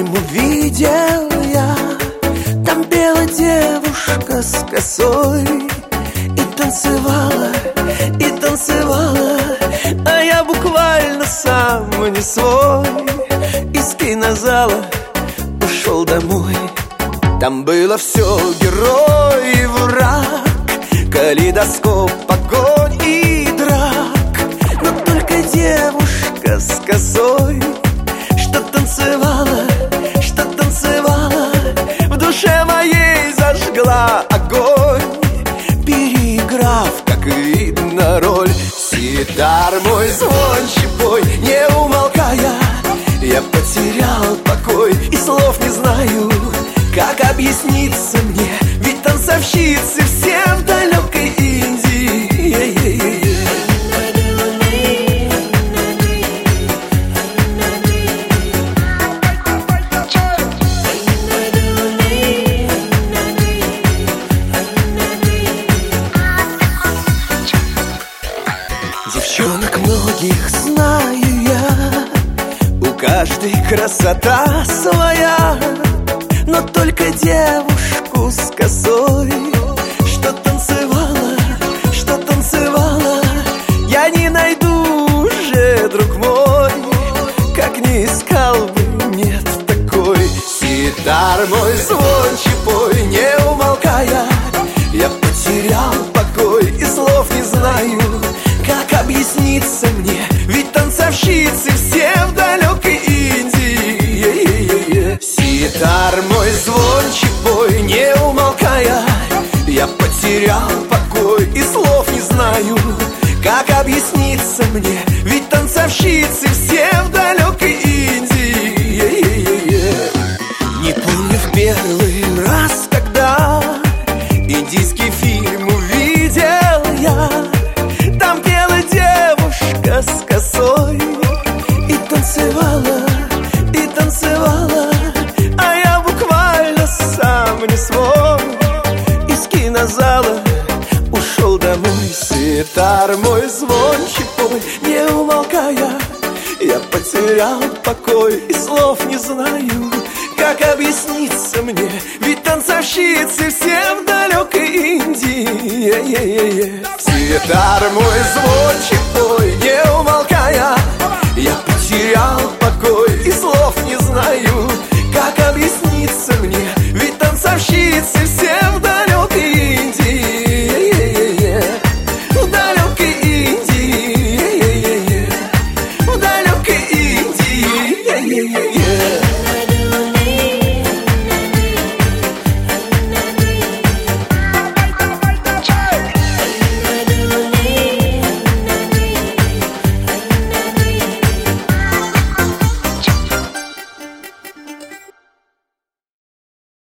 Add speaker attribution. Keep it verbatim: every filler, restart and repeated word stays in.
Speaker 1: фильм увидел я. Там пела девушка с косой и танцевала, и танцевала, а я буквально сам не свой. Из кинозала ушел домой. Там было все: герой и враг, калейдоскоп, огонь и драк. Но только девушка с косой, что танцевала, что танцевала, в душе моей зажгла огонь, переиграв, как видно, роль. Ситар мой звонче пой, не умолкая, я потерял покой и слов не знаю, как объясниться мне, ведь танцовщицы все в далекой Индии. Девчонок многих знаю я, у каждой красота своя, но только девушку с косой, что танцевала, что танцевала, я не найду уже, друг мой, как не искал бы, нет такой. Ситар мой звонче пой, не умолкая, я потерял покой и слов не знаю, как объясниться мне, ведь танцовщицы все в далекой Индии. Ситар мой звонче пой, не умолкая, я потерял покой и слов не знаю, как объясниться мне, ведь танцовщицы все в далекой Индии. Не помню в первый раз, когда индийский фильм увидел я. Там пела девушка с косой и танцевала, и танцевала, а я буквально сам не свой. Из кинозала ушел домой. Ситар мой звонче пой, не умолкая, я потерял покой и слов не знаю, как объясниться мне, ведь танцовщицы все в далекой Индии. Ситар мой звонче пой, не умолкая,